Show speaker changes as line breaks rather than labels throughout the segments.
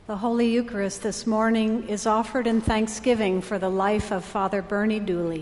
The Holy Eucharist this morning is offered in thanksgiving for the life of Father Bernie Dooley.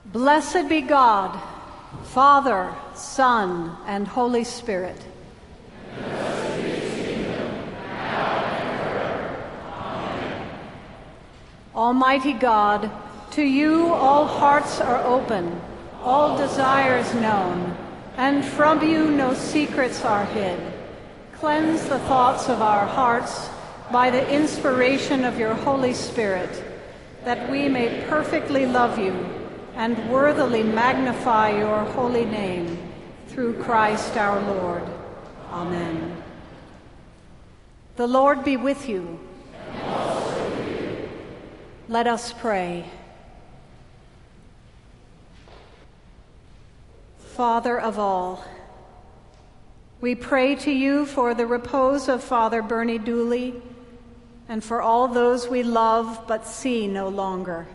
Blessed be God, Father, Son, and Holy Spirit.
Blessed be his kingdom, now and forever. Amen.
Almighty God, to you all hearts are open, all desires known, and from you no secrets are hid. Cleanse the thoughts of our hearts by the inspiration of your Holy Spirit, that we may perfectly love you and worthily magnify your holy name, through Christ our Lord. Amen. The Lord be with you.
And also with you.
Let us pray. Father of all, we pray to you for the repose of Father Bernie Dooley and for all those we love but see no longer.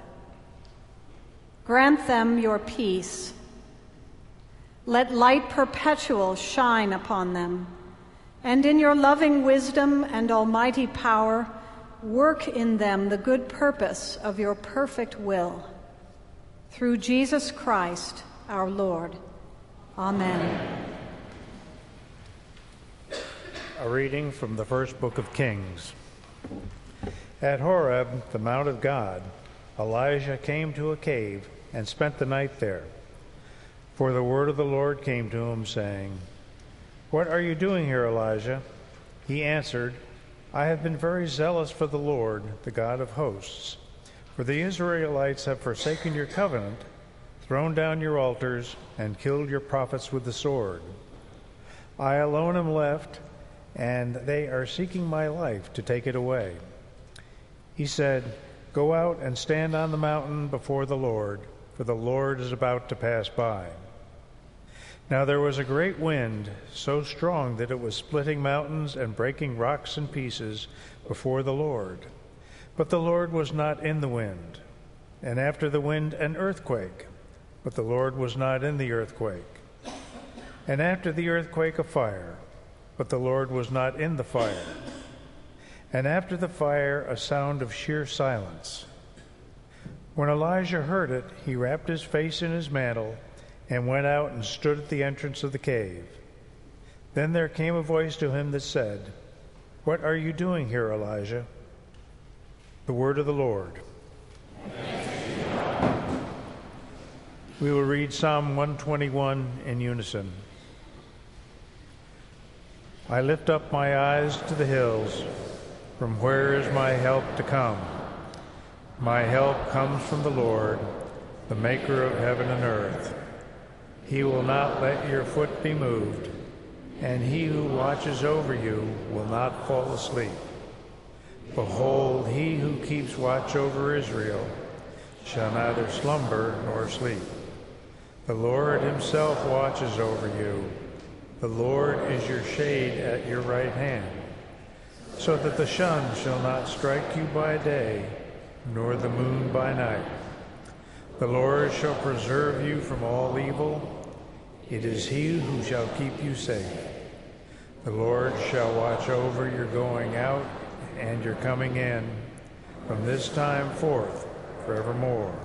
Grant them your peace. Let light perpetual shine upon them, and in your loving wisdom and almighty power, work in them the good purpose of your perfect will. Through Jesus Christ, our Lord. Amen.
A reading from the first book of Kings. At Horeb, the Mount of God, Elijah came to a cave and spent the night there. For the word of the Lord came to him, saying, "What are you doing here, Elijah?" He answered, "I have been very zealous for the Lord, the God of hosts. For the Israelites have forsaken your covenant, thrown down your altars, and killed your prophets with the sword. I alone am left, and they are seeking my life to take it away." He said, "Go out and stand on the mountain before the Lord, for the Lord is about to pass by." Now there was a great wind, so strong that it was splitting mountains and breaking rocks in pieces before the Lord. But the Lord was not in the wind. And after the wind, an earthquake. But the Lord was not in the earthquake. And after the earthquake, a fire. But the Lord was not in the fire. And after the fire, a sound of sheer silence. When Elijah heard it, he wrapped his face in his mantle and went out and stood at the entrance of the cave. Then there came a voice to him that said, "What are you doing here, Elijah?" The word of the Lord. We will read Psalm 121 in unison. I lift up my eyes to the hills. From where is my help to come? My help comes from the Lord, the maker of heaven and earth. He will not let your foot be moved, and he who watches over you will not fall asleep. Behold, he who keeps watch over Israel shall neither slumber nor sleep. The Lord himself watches over you. The Lord is your shade at your right hand, so that the sun shall not strike you by day, nor the moon by night. The Lord shall preserve you from all evil. It is he who shall keep you safe. The Lord shall watch over your going out and your coming in, from this time forth forevermore.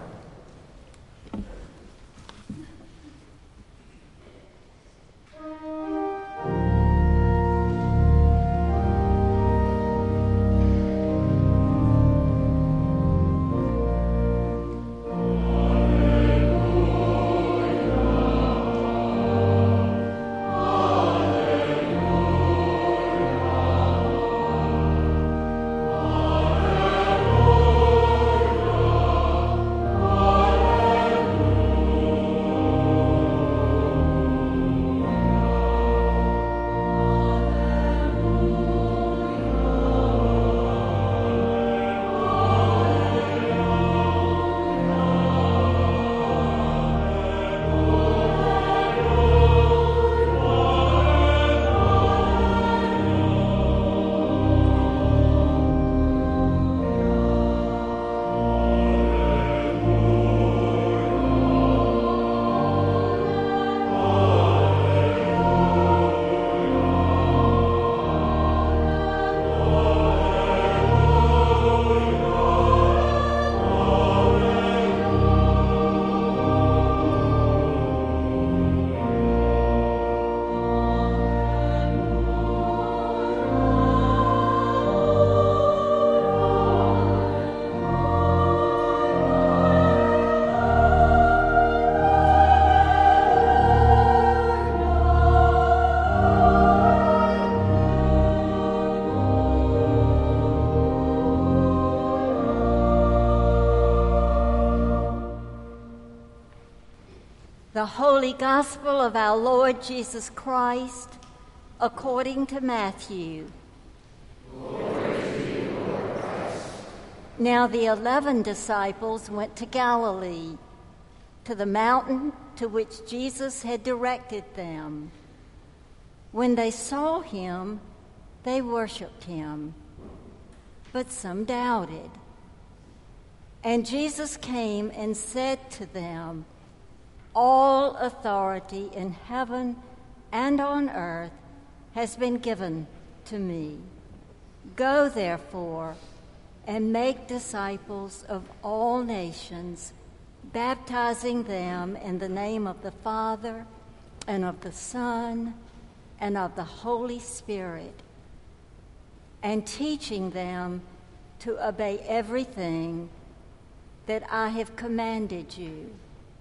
The Holy Gospel of our Lord Jesus Christ, according to Matthew.
Glory to you, Lord Christ.
Now the 11 disciples went to Galilee, to the mountain to which Jesus had directed them. When they saw him, they worshipped him, but some doubted. And Jesus came and said to them, "All authority in heaven and on earth has been given to me. Go, therefore, and make disciples of all nations, baptizing them in the name of the Father and of the Son and of the Holy Spirit, and teaching them to obey everything that I have commanded you.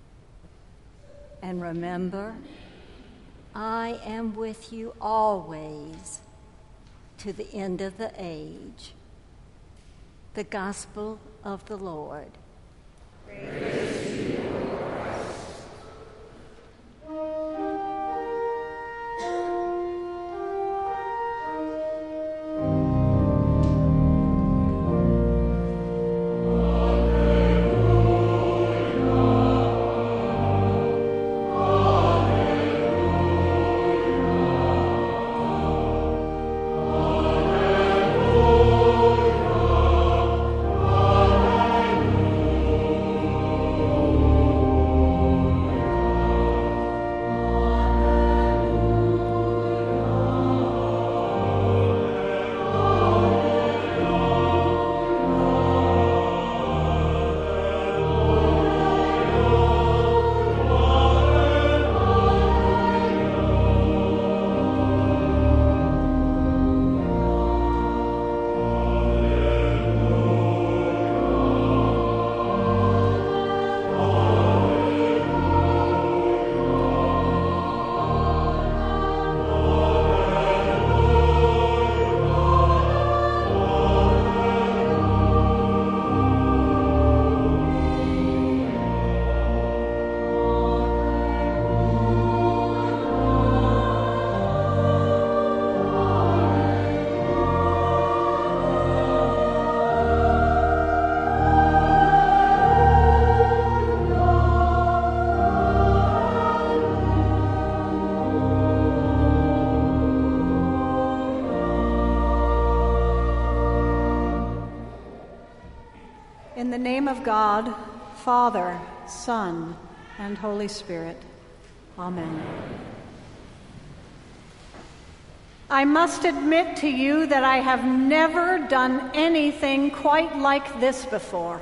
And remember, I am with you always to the end of the age." The Gospel of the Lord.
Praise to you, Lord Christ.
In the name of God, Father, Son, and Holy Spirit. Amen. I must admit to you that I have never done anything quite like this before.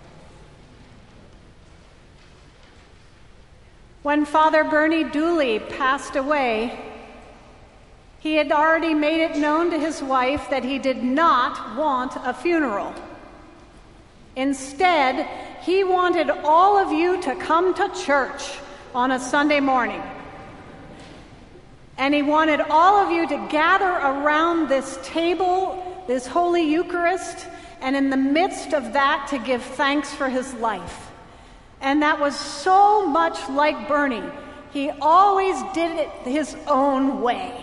When Father Bernie Dooley passed away, he had already made it known to his wife that he did not want a funeral. Instead, he wanted all of you to come to church on a Sunday morning. And he wanted all of you to gather around this table, this Holy Eucharist, and in the midst of that to give thanks for his life. And that was so much like Bernie. He always did it his own way.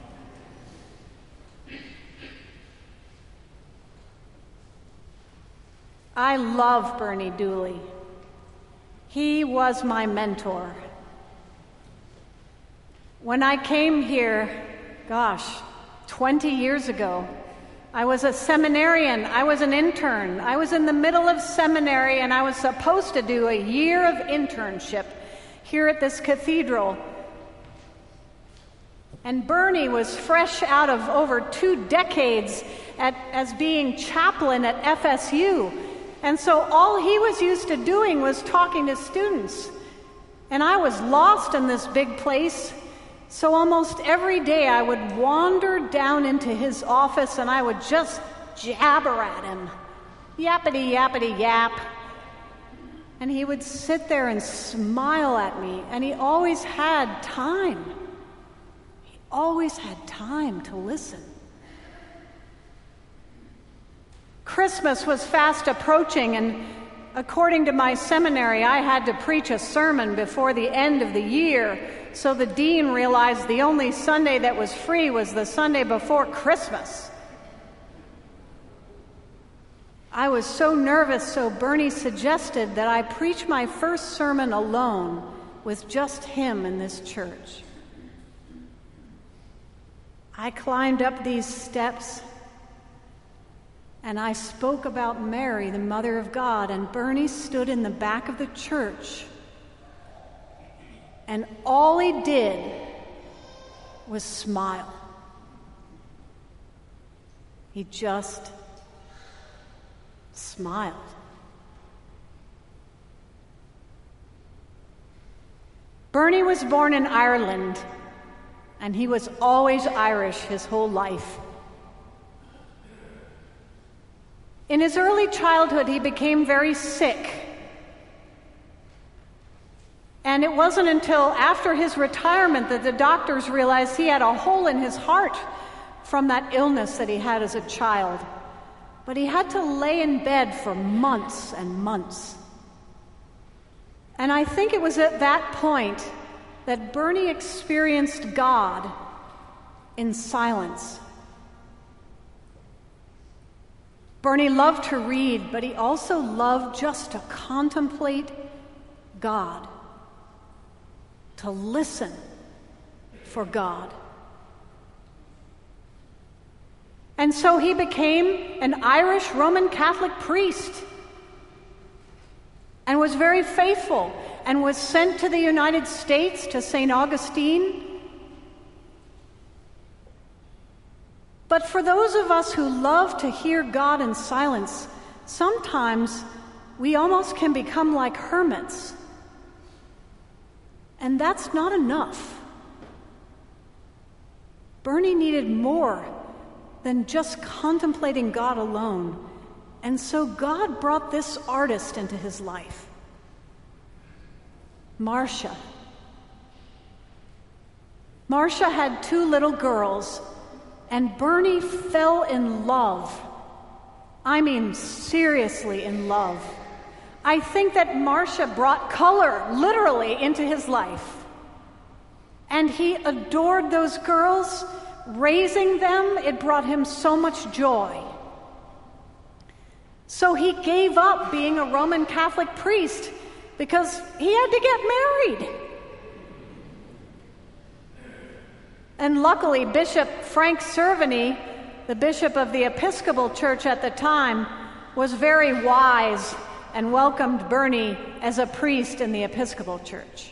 I love Bernie Dooley. He was my mentor. When I came here, 20 years ago, I was a seminarian. I was an intern. I was in the middle of seminary, and I was supposed to do a year of internship here at this cathedral. And Bernie was fresh out of over 2 decades as being chaplain at FSU. And so all he was used to doing was talking to students. And I was lost in this big place. So almost every day I would wander down into his office and I would just jabber at him. Yappity, yappity, yap. And he would sit there and smile at me. And he always had time. He always had time to listen. Christmas was fast approaching, and According to my seminary, I had to preach a sermon before the end of the year, so the dean realized the only Sunday that was free was the Sunday before Christmas. I was so nervous, so Bernie suggested that I preach my first sermon alone with just him in this church. I climbed up these steps and I spoke about Mary, the Mother of God, and Bernie stood in the back of the church, and all he did was smile. He just smiled. Bernie was born in Ireland, and he was always Irish his whole life. In his early childhood, he became very sick. And it wasn't until after his retirement that the doctors realized he had a hole in his heart from that illness that he had as a child. But he had to lay in bed for months and months. And I think it was at that point that Bernie experienced God in silence. Bernie loved to read, but he also loved just to contemplate God, to listen for God. And so he became an Irish Roman Catholic priest and was very faithful and was sent to the United States, to St. Augustine. But for those of us who love to hear God in silence, sometimes we almost can become like hermits. And that's not enough. Bernie needed more than just contemplating God alone. And so God brought this artist into his life, Marcia. Marcia had 2 little girls, and Bernie fell in love. I mean, seriously in love. I think that Marcia brought color, literally, into his life. And he adored those girls. Raising them, it brought him so much joy. So he gave up being a Roman Catholic priest because he had to get married. And luckily, Bishop Frank Cerveny, the bishop of the Episcopal Church at the time, was very wise and welcomed Bernie as a priest in the Episcopal Church.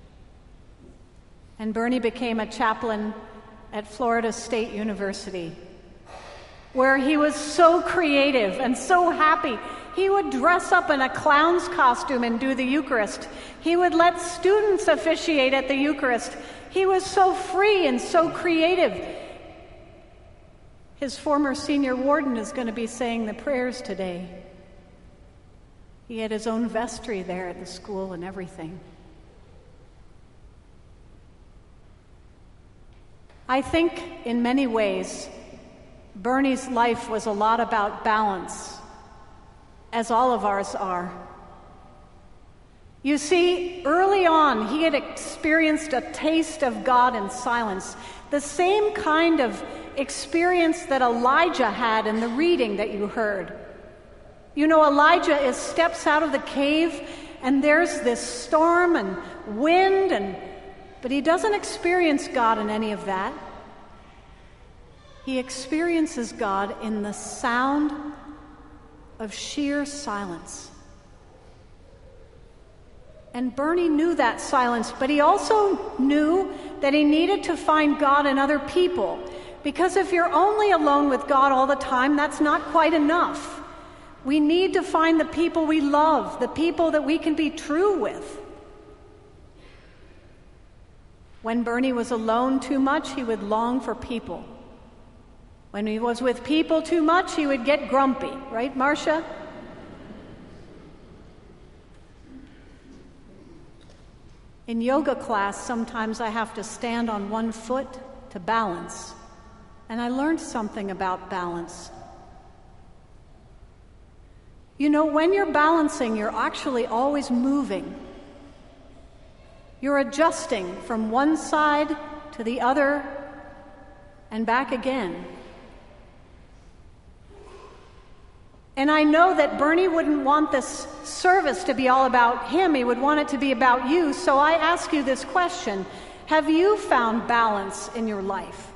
And Bernie became a chaplain at Florida State University, where he was so creative and so happy. He would dress up in a clown's costume and do the Eucharist. He would let students officiate at the Eucharist. He was so free and so creative. His former senior warden is going to be saying the prayers today. He had his own vestry there at the school and everything. I think in many ways, Bernie's life was a lot about balance, as all of ours are. You see, early on, he had experienced a taste of God in silence, the same kind of experience that Elijah had in the reading that you heard. You know, Elijah steps out of the cave, and there's this storm and wind, but he doesn't experience God in any of that. He experiences God in the sound of sheer silence. And Bernie knew that silence, but he also knew that he needed to find God in other people. Because if you're only alone with God all the time, that's not quite enough. We need to find the people we love, the people that we can be true with. When Bernie was alone too much, he would long for people. When he was with people too much, he would get grumpy. Right, Marcia? In yoga class, sometimes I have to stand on one foot to balance. And I learned something about balance. You know, when you're balancing, you're actually always moving. You're adjusting from one side to the other and back again. And I know that Bernie wouldn't want this service to be all about him. He would want it to be about you. So I ask you this question. Have you found balance in your life?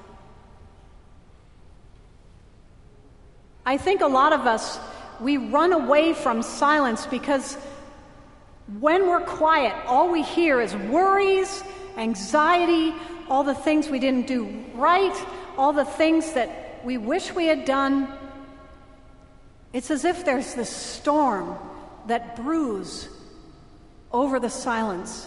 I think a lot of us, we run away from silence because when we're quiet, all we hear is worries, anxiety, all the things we didn't do right, all the things that we wish we had done. It's as if there's this storm that brews over the silence.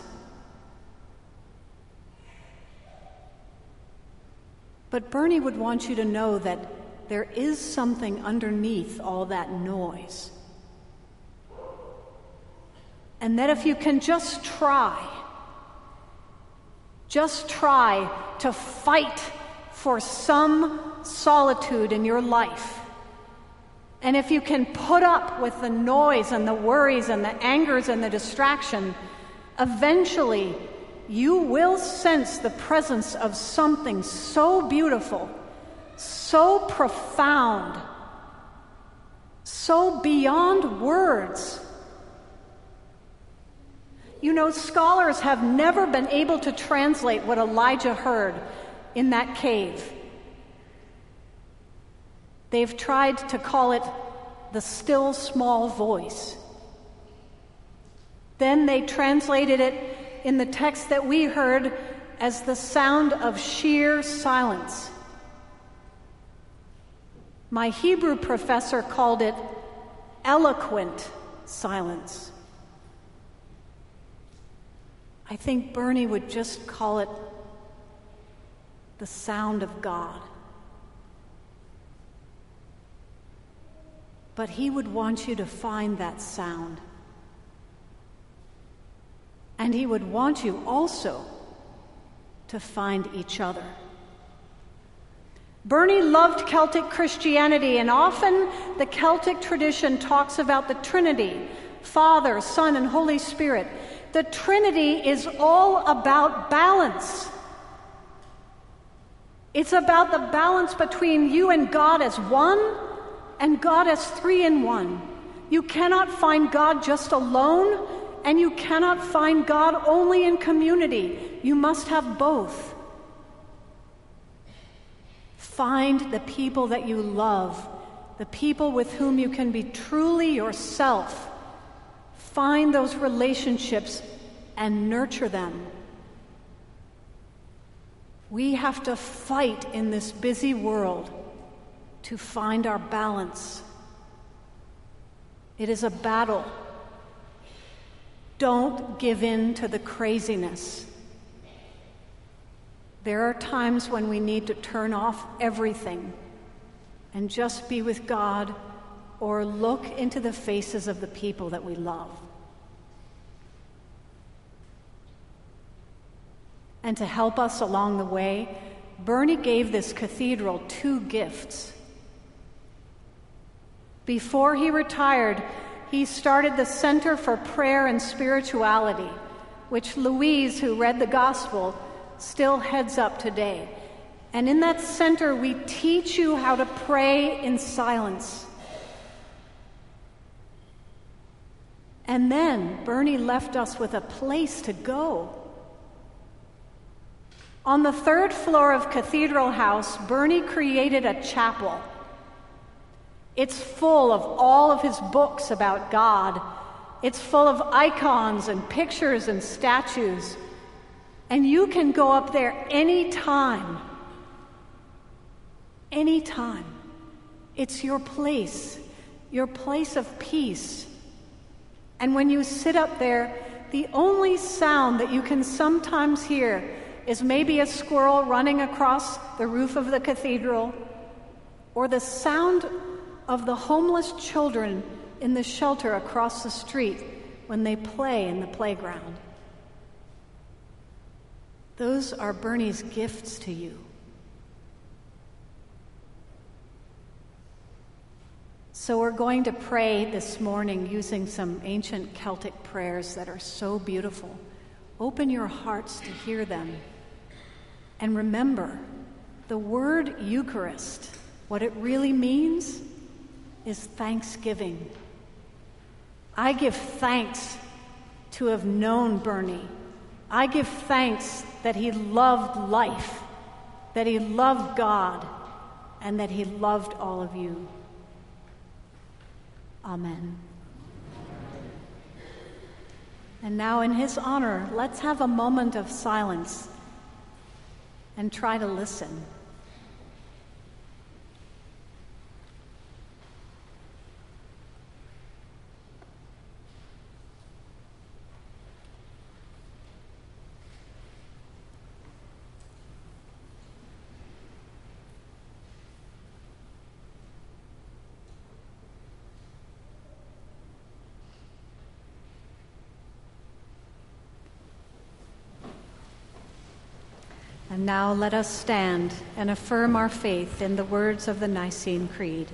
But Bernie would want you to know that there is something underneath all that noise. And that if you can just try to fight for some solitude in your life, and if you can put up with the noise and the worries and the angers and the distraction, eventually you will sense the presence of something so beautiful, so profound, so beyond words. You know, scholars have never been able to translate what Elijah heard in that cave. They've tried to call it the still small voice. Then they translated it in the text that we heard as the sound of sheer silence. My Hebrew professor called it eloquent silence. I think Bernie would just call it the sound of God. But he would want you to find that sound. And he would want you also to find each other. Bernie loved Celtic Christianity, and often the Celtic tradition talks about the Trinity, Father, Son, and Holy Spirit. The Trinity is all about balance. It's about the balance between you and God as one and God as three in one. You cannot find God just alone, and you cannot find God only in community. You must have both. Find the people that you love, the people with whom you can be truly yourself. Find those relationships and nurture them. We have to fight in this busy world to find our balance. It is a battle. Don't give in to the craziness. There are times when we need to turn off everything and just be with God or look into the faces of the people that we love. And to help us along the way, Bernie gave this cathedral 2 gifts. Before he retired, he started the Center for Prayer and Spirituality, which Louise, who read the Gospel, still heads up today. And in that center, we teach you how to pray in silence. And then Bernie left us with a place to go. On the 3rd floor of Cathedral House, Bernie created a chapel. It's full of all of his books about God. It's full of icons and pictures and statues. And you can go up there anytime. Anytime. It's your place of peace. And when you sit up there, the only sound that you can sometimes hear is maybe a squirrel running across the roof of the cathedral, or the sound of the homeless children in the shelter across the street when they play in the playground. Those are Bernie's gifts to you. So we're going to pray this morning using some ancient Celtic prayers that are so beautiful. Open your hearts to hear them. And remember, the word Eucharist, what it really means is thanksgiving. I give thanks to have known Bernie. I give thanks that he loved life, that he loved God, and that he loved all of you. Amen. And now, in his honor, let's have a moment of silence and try to listen. And now let us stand and affirm our faith in the words of the Nicene Creed.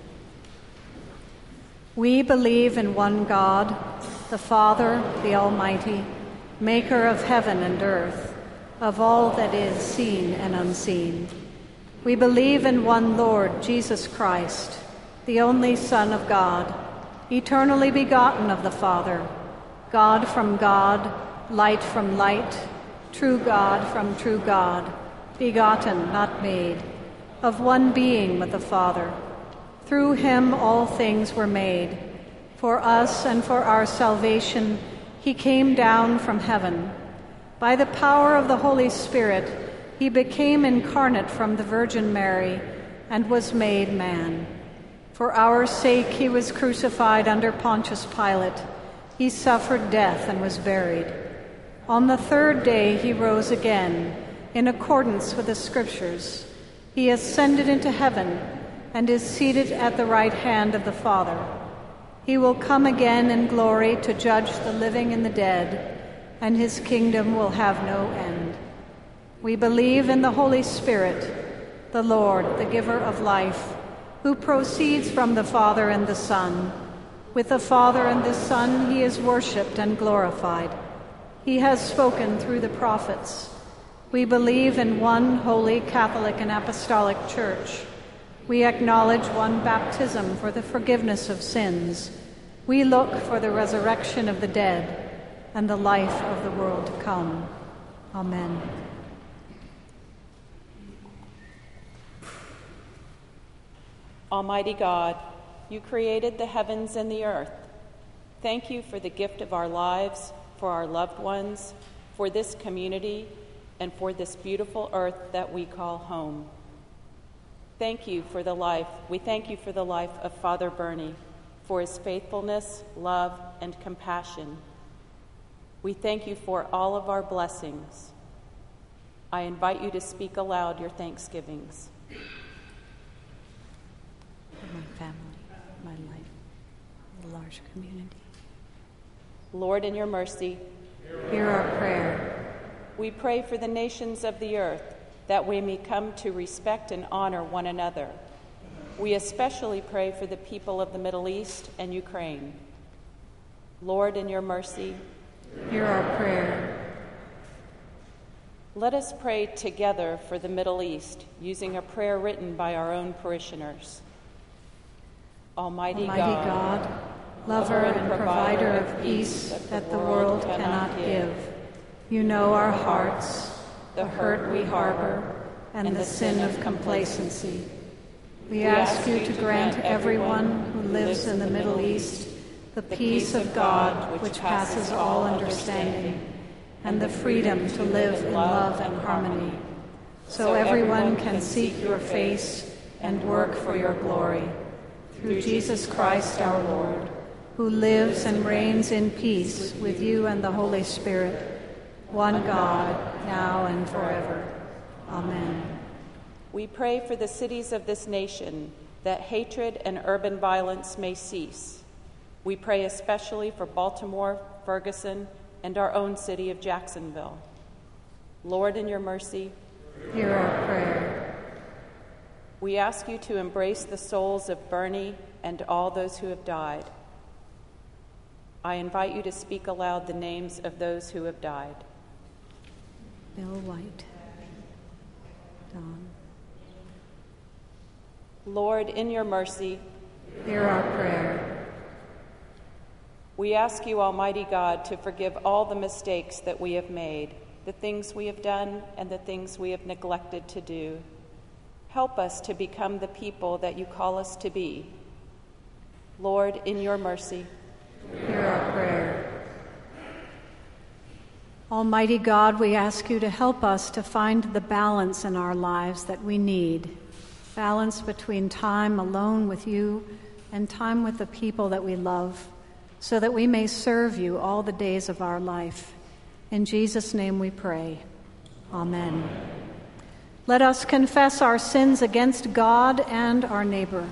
We believe in one God, the Father, the Almighty, maker of heaven and earth, of all that is seen and unseen. We believe in one Lord, Jesus Christ, the only Son of God, eternally begotten of the Father, God from God, light from light, true God from true God, begotten, not made, of one being with the Father. Through him all things were made. For us and for our salvation he came down from heaven. By the power of the Holy Spirit he became incarnate from the Virgin Mary and was made man. For our sake he was crucified under Pontius Pilate. He suffered death and was buried. On the third day he rose again, in accordance with the Scriptures. He ascended into heaven and is seated at the right hand of the Father. He will come again in glory to judge the living and the dead, and his kingdom will have no end. We believe in the Holy Spirit, the Lord, the giver of life, who proceeds from the Father and the Son. With the Father and the Son he is worshipped and glorified. He has spoken through the prophets. We believe in one holy Catholic and Apostolic Church. We acknowledge one baptism for the forgiveness of sins. We look for the resurrection of the dead and the life of the world to come. Amen.
Almighty God, you created the heavens and the earth. Thank you for the gift of our lives, for our loved ones, for this community, and for this beautiful earth that we call home. Thank you for the life. We thank you for the life of Father Bernie, for his faithfulness, love, and compassion. We thank you for all of our blessings. I invite you to speak aloud your thanksgivings.
For my family, my life, the large community.
Lord, in your mercy,
Hear our prayer.
we pray for the nations of the earth, that we may come to respect and honor one another. We especially pray for the people of the Middle East and Ukraine. Lord, in your mercy,
Hear our prayer.
let us pray together for the Middle East, using a prayer written by our own parishioners. Almighty
God, lover and provider of peace that the world cannot give, you know our hearts, the hurt we harbor, and the sin of complacency. We ask you to grant everyone who lives in the Middle East the peace of God which passes all understanding, and the freedom to live in love and harmony, so everyone can seek your face and work for your glory. Through Jesus Christ our Lord, who lives and reigns in peace with you and the Holy Spirit, one God, now and forever. Amen.
We pray for the cities of this nation, that hatred and urban violence may cease. We pray especially for Baltimore, Ferguson, and our own city of Jacksonville. Lord, in your mercy,
Hear our prayer.
we ask you to embrace the souls of Bernie, and all those who have died. I invite you to speak aloud the names of those who have died.
Bill White. Don.
Lord, in your mercy,
Hear our prayer.
we ask you, Almighty God, to forgive all the mistakes that we have made, the things we have done and the things we have neglected to do. Help us to become the people that you call us to be. Lord, in your mercy,
Hear our prayer. Almighty God, we ask you to help us to find the balance in our lives that we need. Balance between time alone with you and time with the people that we love, so that we may serve you all the days of our life. In Jesus' name we pray. Amen. Let us confess our sins against God and our neighbor.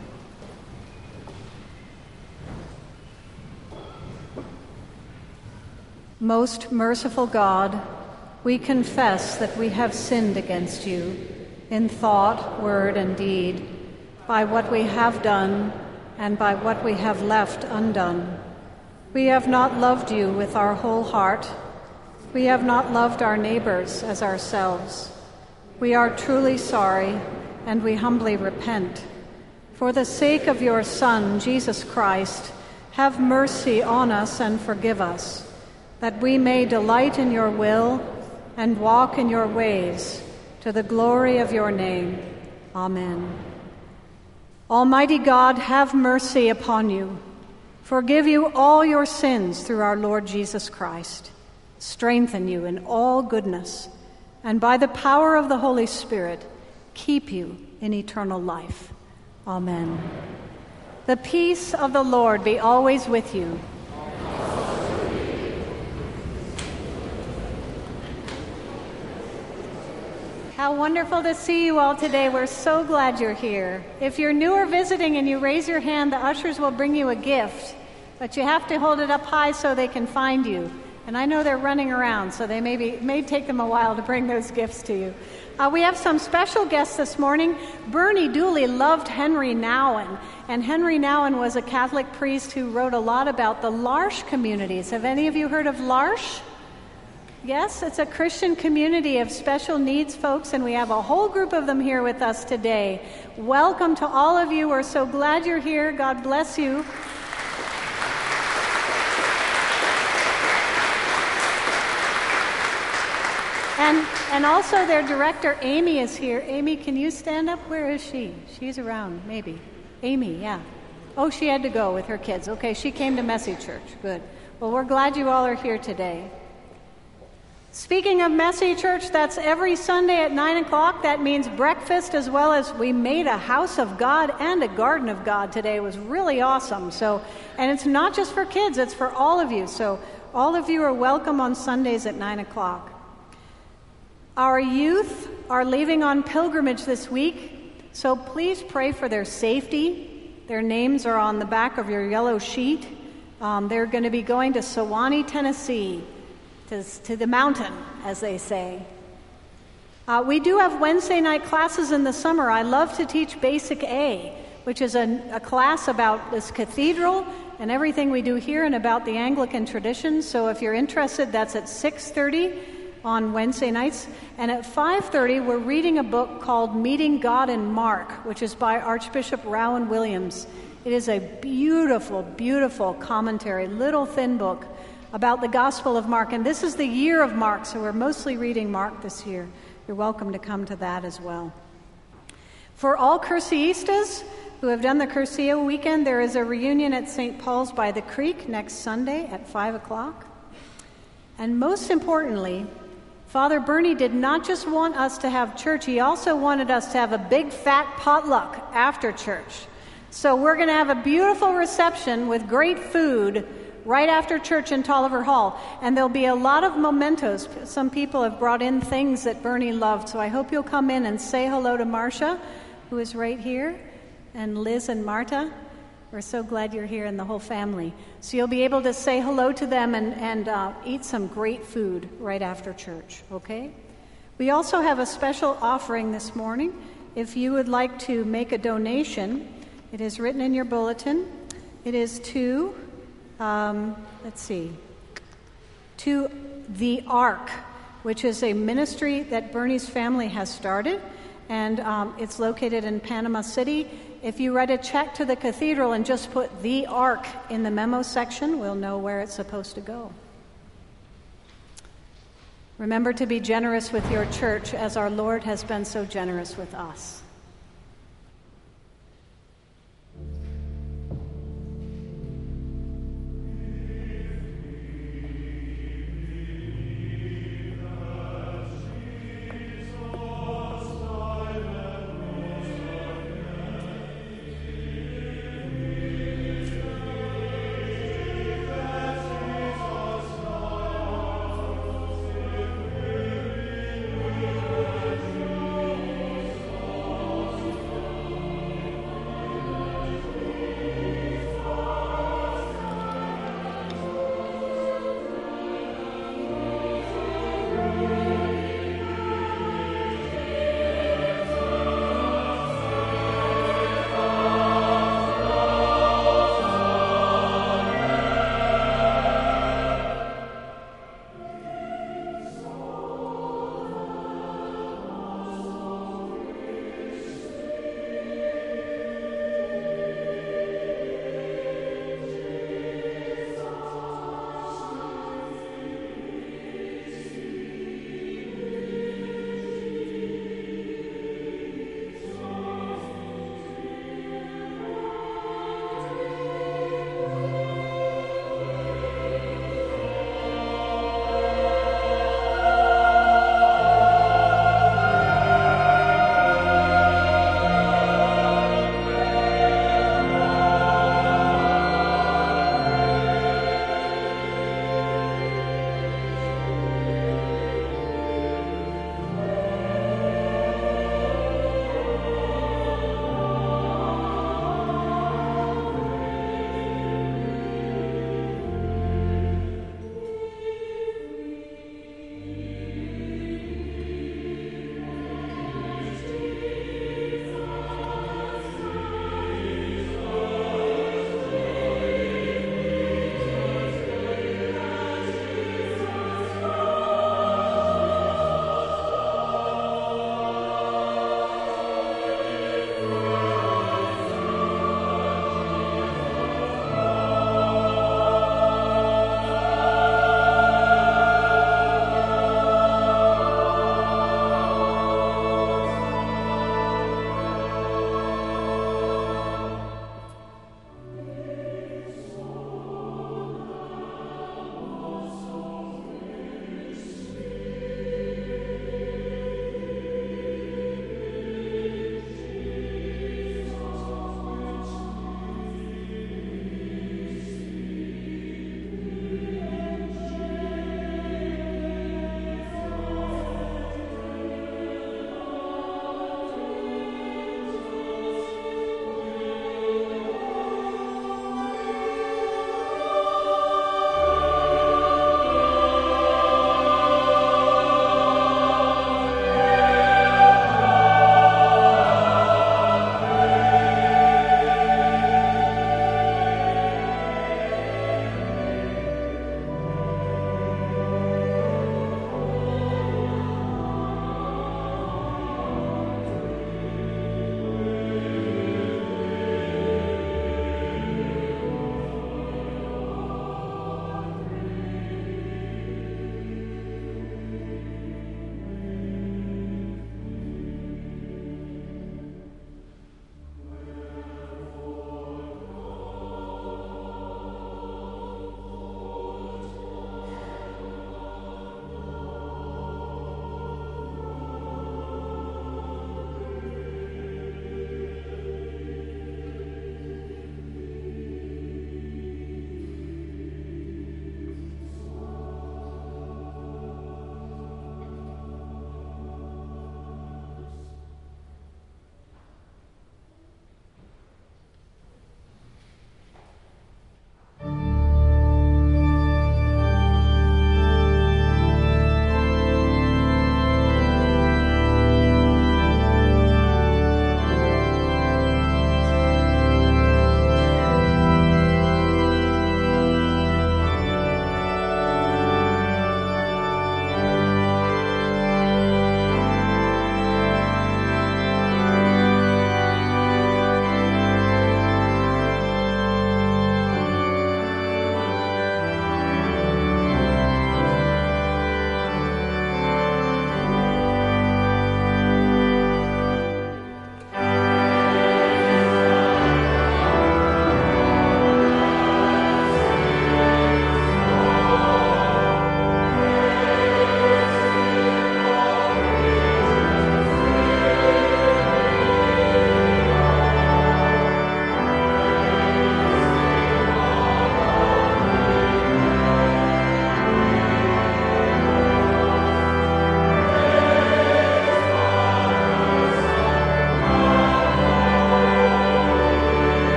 Most merciful God, we confess that we have sinned against you in thought, word, and deed, by what we have done and by what we have left undone. We have not loved you with our whole heart. We have not loved our neighbors as ourselves. We are truly sorry, and we humbly repent. For the sake of your Son, Jesus Christ, have mercy on us and forgive us, that we may delight in your will and walk in your ways, to the glory of your name. Amen. Almighty God, have mercy upon you. Forgive you all your sins through our Lord Jesus Christ. Strengthen you in all goodness, and by the power of the Holy Spirit, keep you in eternal life. Amen. The peace of the Lord be always with you. How wonderful to see you all today. We're so glad you're here. If you're new or visiting and you raise your hand, the ushers will bring you a gift, but you have to hold it up high so they can find you. And I know they're running around, so they may take them a while to bring those gifts to you. We have some special guests this morning. Bernie Dooley loved Henry Nouwen, and Henry Nouwen was a Catholic priest who wrote a lot about the L'Arche communities. Have any of you heard of L'Arche? Yes, it's a Christian community of special needs folks, and we have a whole group of them here with us today. Welcome to all of you. We're so glad you're here. God bless you. And also their director, Amy, is here. Amy, can you stand up? Where is she? She's around, maybe. Amy, yeah. Oh, she had to go with her kids. Okay, she came to Messy Church. Good. Well, we're glad you all are here today. Speaking of Messy Church, that's every Sunday at 9 o'clock. That means breakfast, as well as we made a house of God and a garden of God today. It was really awesome. And it's not just for kids, it's for all of you. So all of you are welcome on Sundays at 9 o'clock. Our youth are leaving on pilgrimage this week, so please pray for their safety. Their names are on the back of your yellow sheet. They're going to be going to Sewanee, Tennessee, to the mountain, as they say. We do have Wednesday night classes in the summer. I love to teach Basic A, which is a class about this cathedral and everything we do here and about the Anglican tradition. So if you're interested, that's at 6:30 on Wednesday nights. And at 5:30, we're reading a book called Meeting God in Mark, which is by Archbishop Rowan Williams. It is a beautiful, beautiful commentary, little thin book about the Gospel of Mark. And this is the year of Mark, so we're mostly reading Mark this year. You're welcome to come to that as well. For all Cursiistas who have done the Curcio weekend, there is a reunion at St. Paul's by the Creek next Sunday at 5 o'clock. And most importantly, Father Bernie did not just want us to have church, he also wanted us to have a big fat potluck after church. So we're going to have a beautiful reception with great food right after church in Tolliver Hall. And there'll be a lot of mementos. Some people have brought in things that Bernie loved, so I hope you'll come in and say hello to Marcia, who is right here, and Liz and Marta. We're so glad you're here and the whole family. So you'll be able to say hello to them and eat some great food right after church, okay? We also have a special offering this morning. If you would like to make a donation, It is written in your bulletin. It is to, to the Ark, which is a ministry that Bernie's family has started, and it's located in Panama City. If you write a check to the cathedral and just put the Ark in the memo section, we'll know where it's supposed to go. Remember to be generous with your church as our Lord has been so generous with us.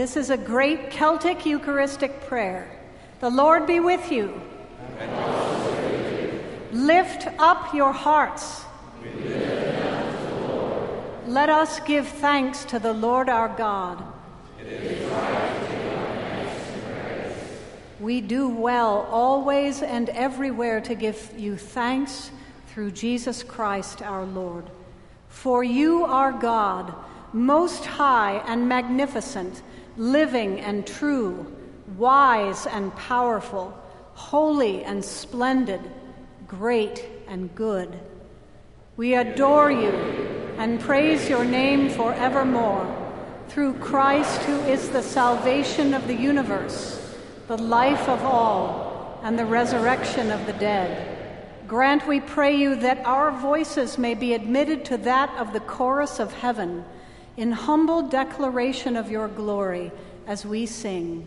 This is a great Celtic Eucharistic prayer. The Lord be with you.
And also with you.
Lift up your hearts.
We lift them to the Lord.
Let us give thanks to the Lord our God.
It is right to give our thanks and praise.
We do well always and everywhere to give you thanks through Jesus Christ our Lord. For you are God, most high and magnificent, living and true, wise and powerful, holy and splendid, great and good. We adore you and praise your name forevermore, through Christ, who is the salvation of the universe, the life of all, and the resurrection of the dead. Grant, we pray you, that our voices may be admitted to that of the chorus of heaven, in humble declaration of your glory as we sing.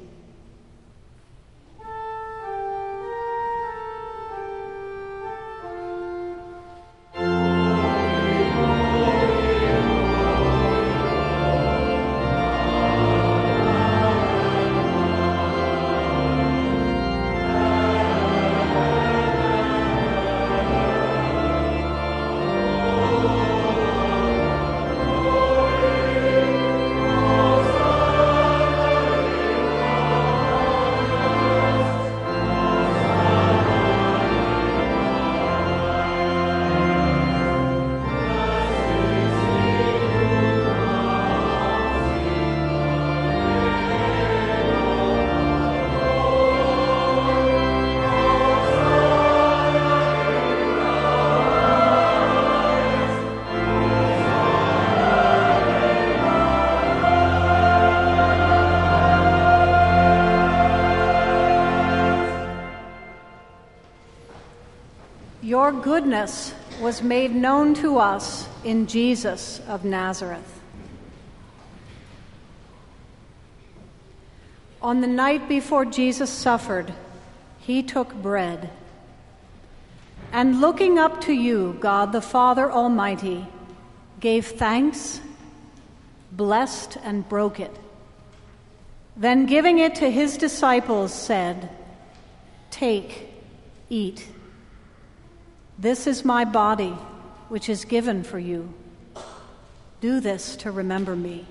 Your goodness was made known to us in Jesus of Nazareth. On the night before Jesus suffered, he took bread, and looking up to you, God the Father Almighty, gave thanks, blessed and broke it. Then giving it to his disciples, said, "Take, eat. This is my body, which is given for you. Do this to remember me."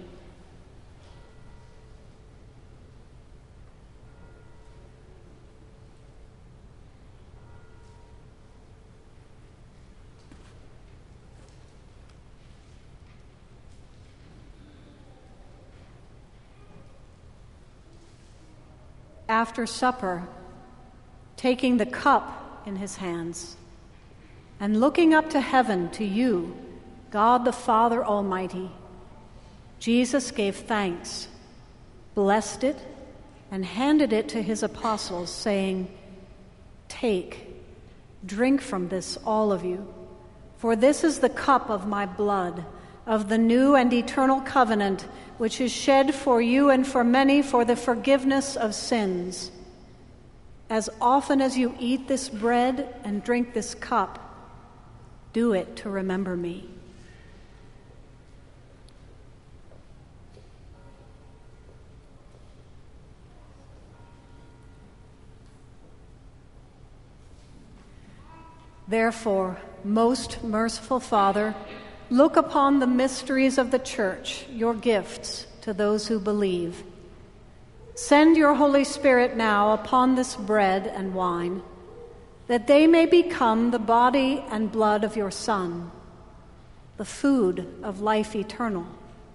After supper, taking the cup in his hands, and looking up to heaven to you, God the Father Almighty, Jesus gave thanks, blessed it, and handed it to his apostles, saying, "Take, drink from this, all of you, for this is the cup of my blood, of the new and eternal covenant, which is shed for you and for many for the forgiveness of sins. As often as you eat this bread and drink this cup, do it to remember me." Therefore, most merciful Father, look upon the mysteries of the Church, your gifts to those who believe. Send your Holy Spirit now upon this bread and wine, that they may become the body and blood of your Son, the food of life eternal.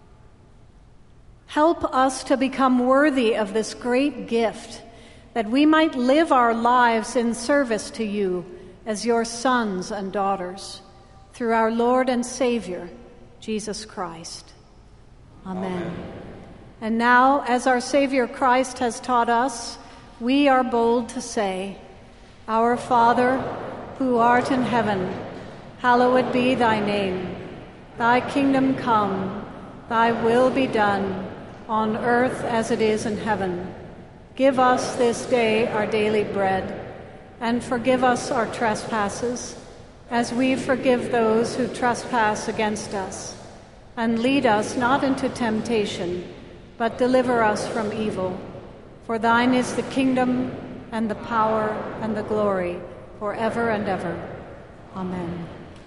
Help us to become worthy of this great gift, that we might live our lives in service to you as your sons and daughters, through our Lord and Savior, Jesus Christ. Amen. And now, as our Savior Christ has taught us, we are bold to say, "Our Father, who art in heaven, hallowed be thy name. Thy kingdom come, thy will be done, on earth as it is in heaven. Give us this day our daily bread, and forgive us our trespasses, as we forgive those who trespass against us. And lead us not into temptation, but deliver us from evil. For thine is the kingdom, and the power, and the glory, forever and ever. Amen.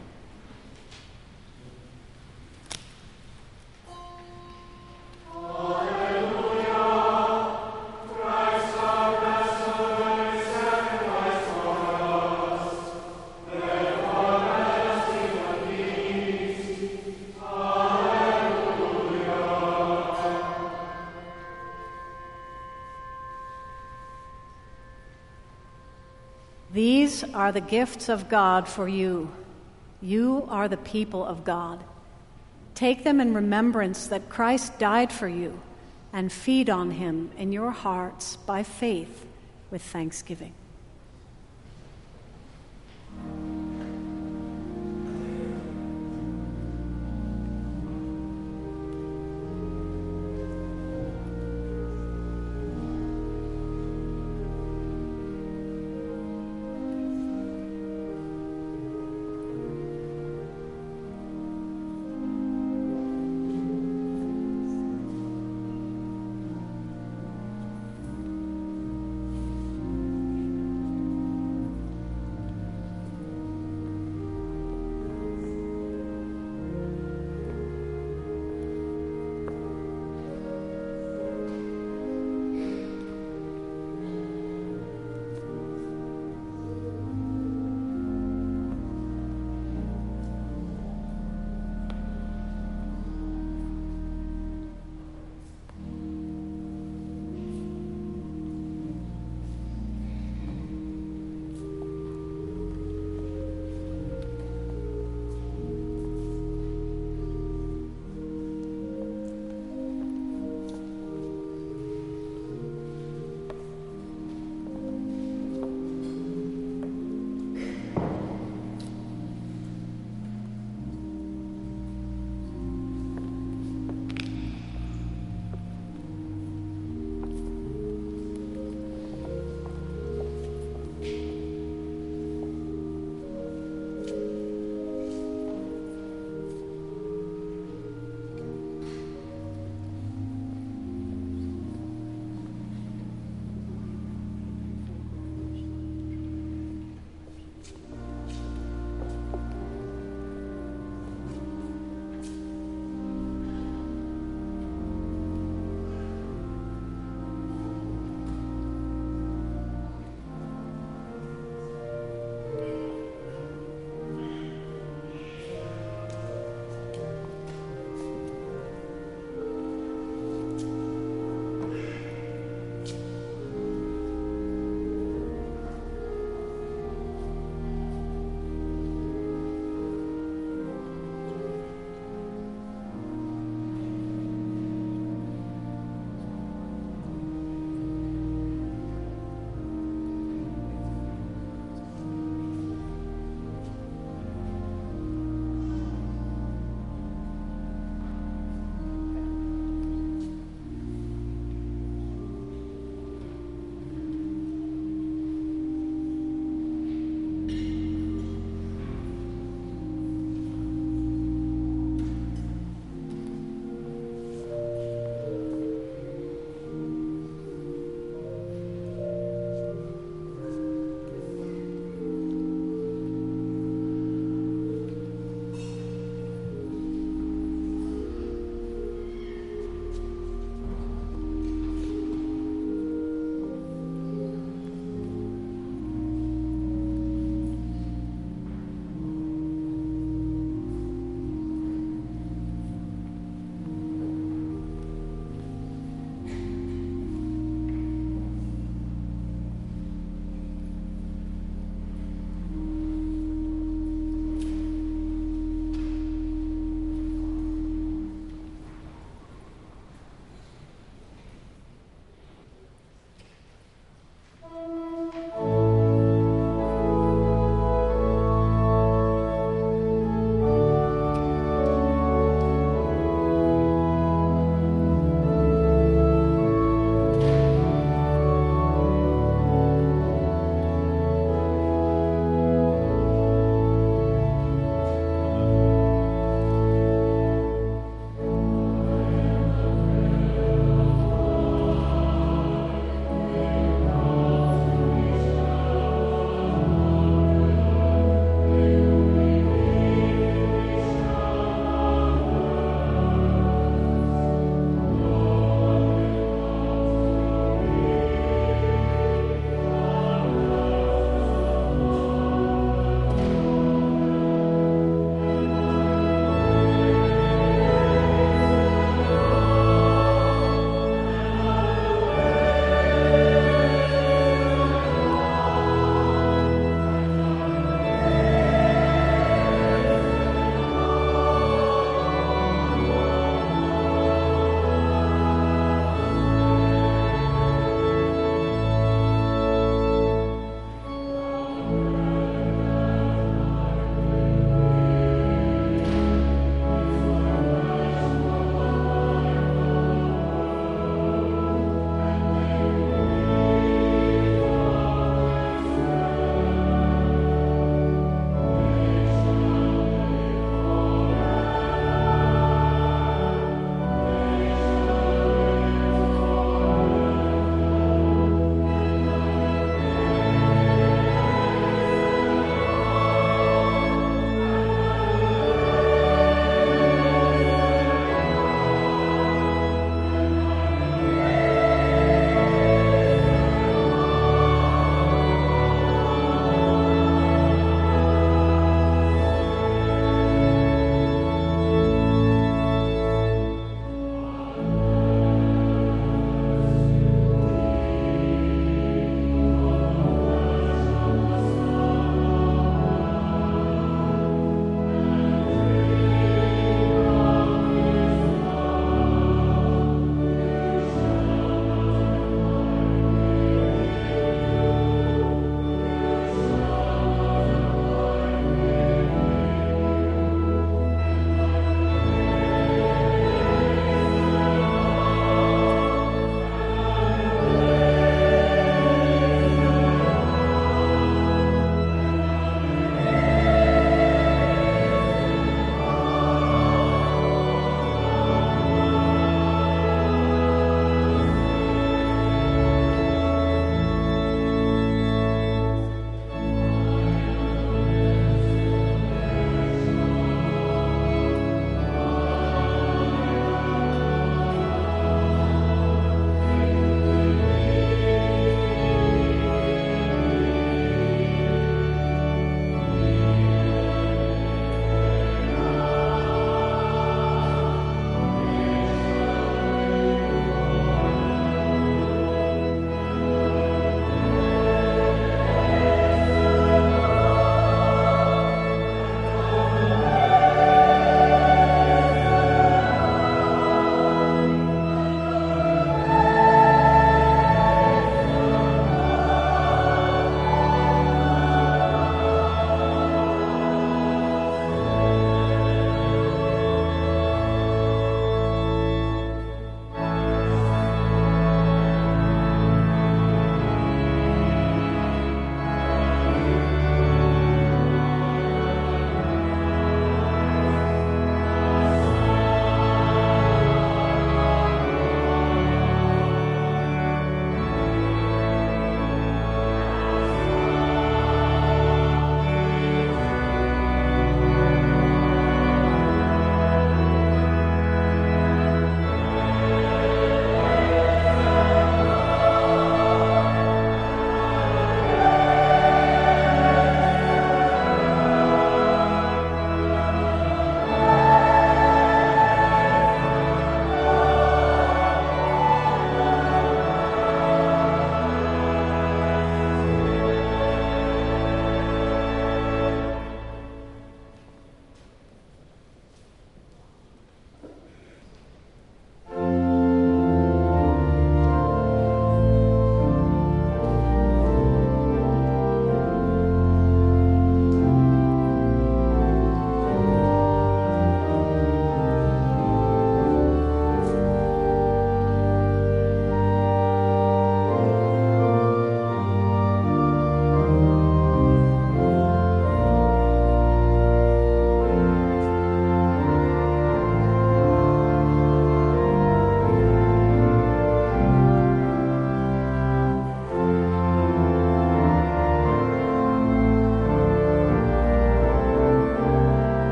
These are the gifts of God for you. You are the people of God. Take them in remembrance that Christ died for you, and feed on him in your hearts by faith with thanksgiving.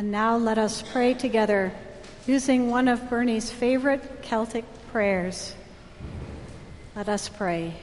And now let us pray together using one of Bernie's favorite Celtic prayers. Let us pray.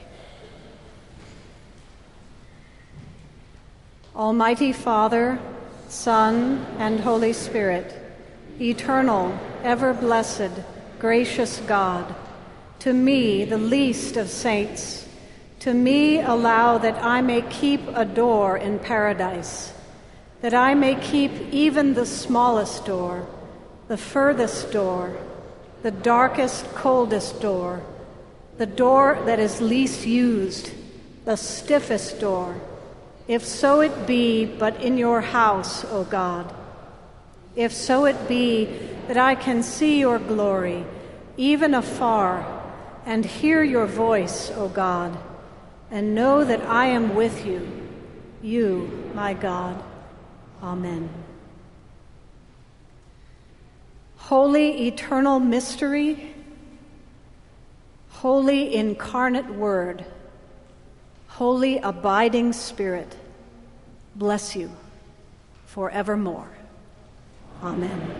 Almighty Father, Son, and Holy Spirit, eternal, ever blessed, gracious God, to me, the least of saints, to me allow that I may keep a door in paradise, that I may keep even the smallest door, the furthest door, the darkest, coldest door, the door that is least used, the stiffest door, if so it be but in your house, O God. If so it be that I can see your glory, even afar, and hear your voice, O God, and know that I am with you, my God. Amen. Holy eternal mystery, Holy incarnate Word, Holy abiding Spirit, bless you forevermore. Amen.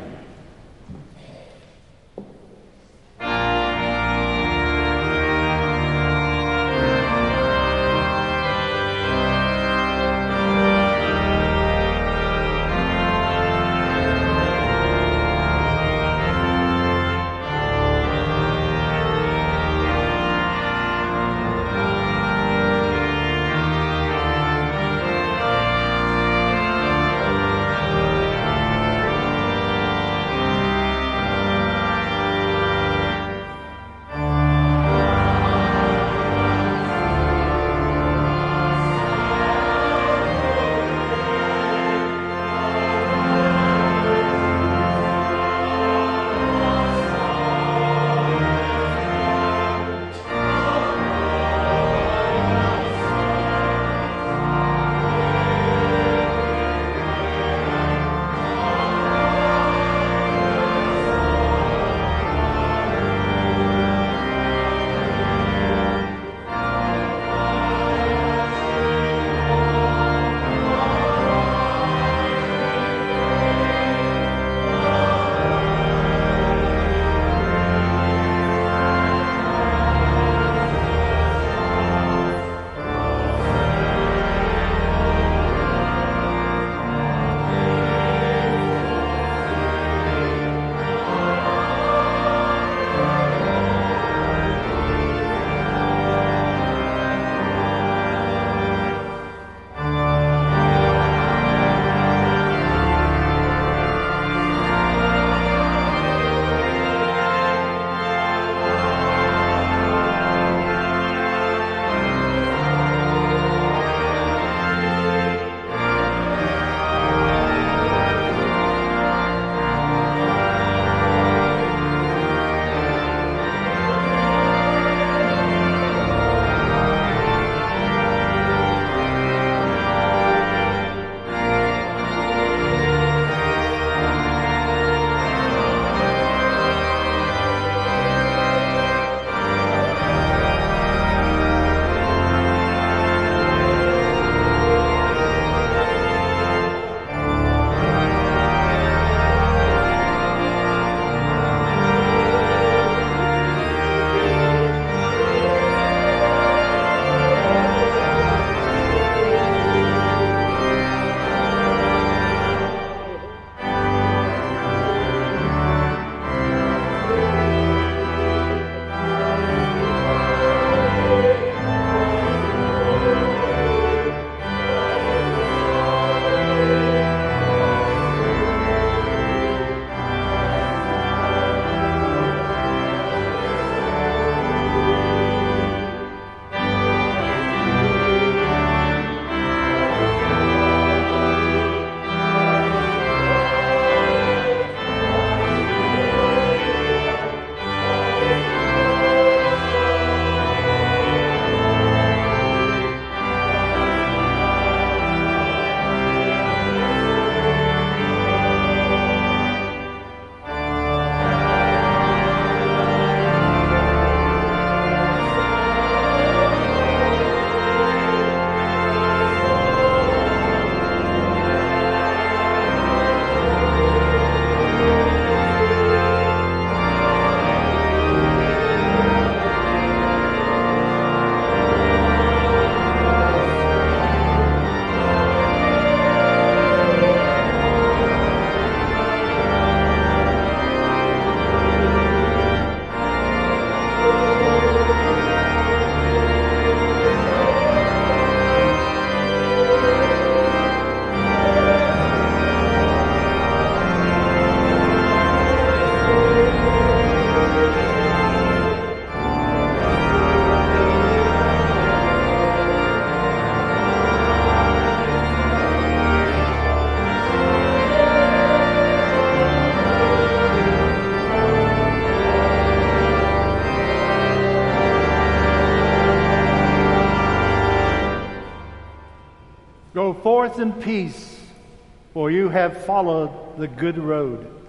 Go forth in peace, for you have followed the good road.